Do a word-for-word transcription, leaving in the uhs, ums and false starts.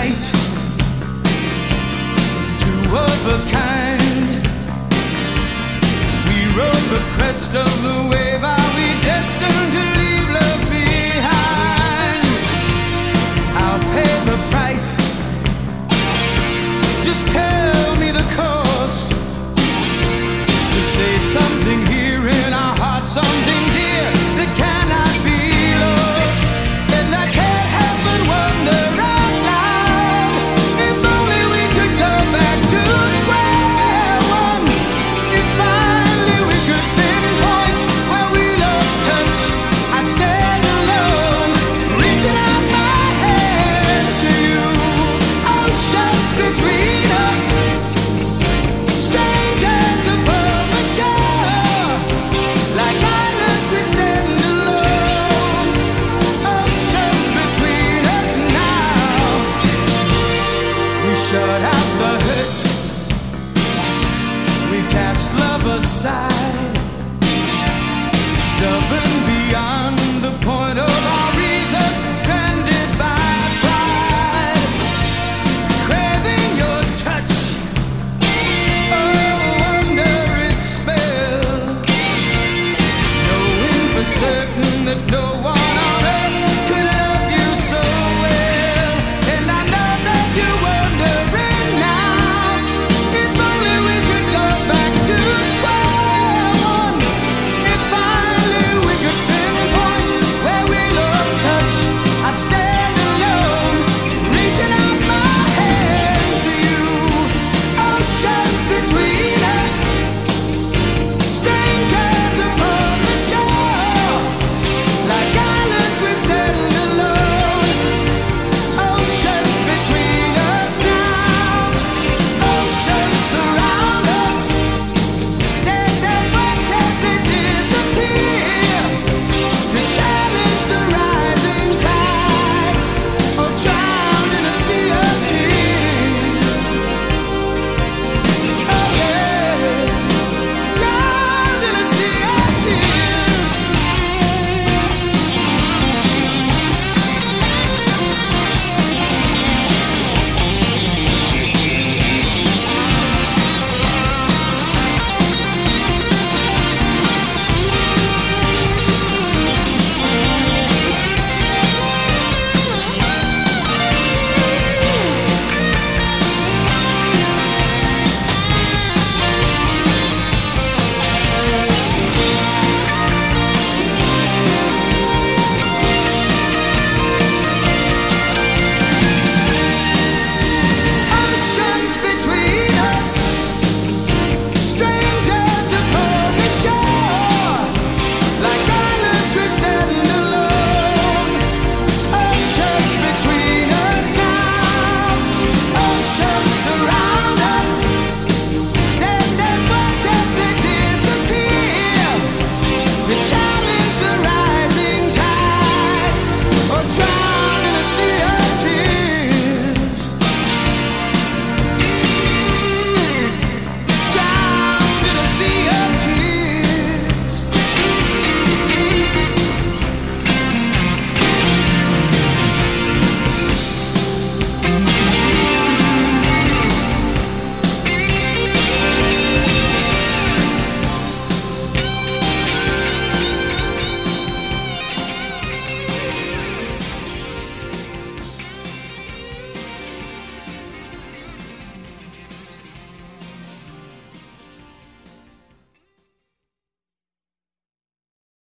night, two of a kind. We rode the crest of the wave. Are we destined to leave love behind? I'll pay the price. Just tell me the cost to save something here in our hearts, something dear that cannot be lost. And I can't help but wonder out loud, if only we could go back to square one. If finally we could pinpoint where we lost touch, I'd stand alone, reaching out my hand to you. Oceans between us, strangers above the shore, like islands we stand alone. Oceans between us now. We shut out the hurt, we cast love aside, stubborn